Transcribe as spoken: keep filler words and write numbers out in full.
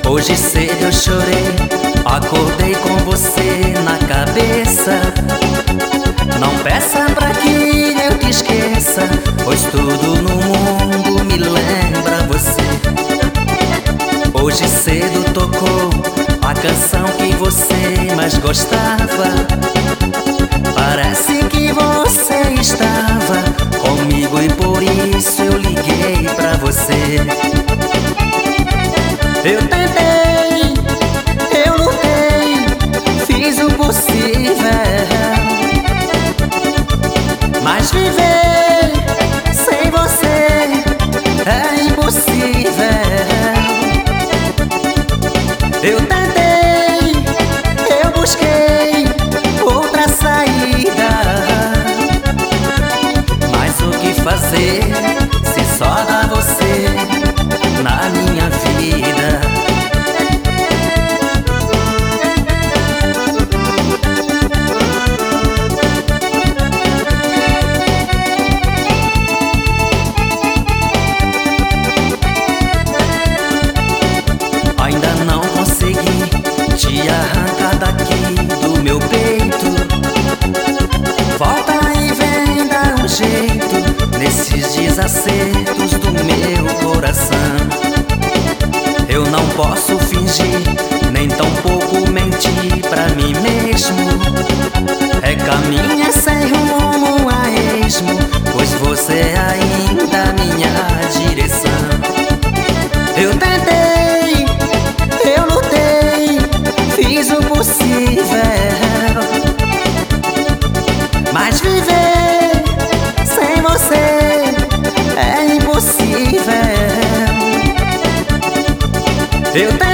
Hoje cedo eu chorei, acordei com você na cabeça. Não peça pra que eu te esqueça, pois tudo no mundo me lembra você. Hoje cedo tocou a canção que você mais gostava. Parece que você estava comigo e por isso eu liguei pra você. Eu tentei, eu lutei, fiz o possível, mas viver sem você é impossível. Eu tentei, eu busquei outra saída, mas o que fazer se só dá você na minha vida? Ainda não consegui te arrancar daqui do meu peito. Volta e vem dar um jeito nesses desacertos do meu coração. Eu não posso fingir, nem tampouco mentir pra mim mesmo. É caminho sem rumo a esmo, pois você é ainda minha direção. Eu tentei, eu lutei, fiz o possível, mas viver sem você é impossível. Eu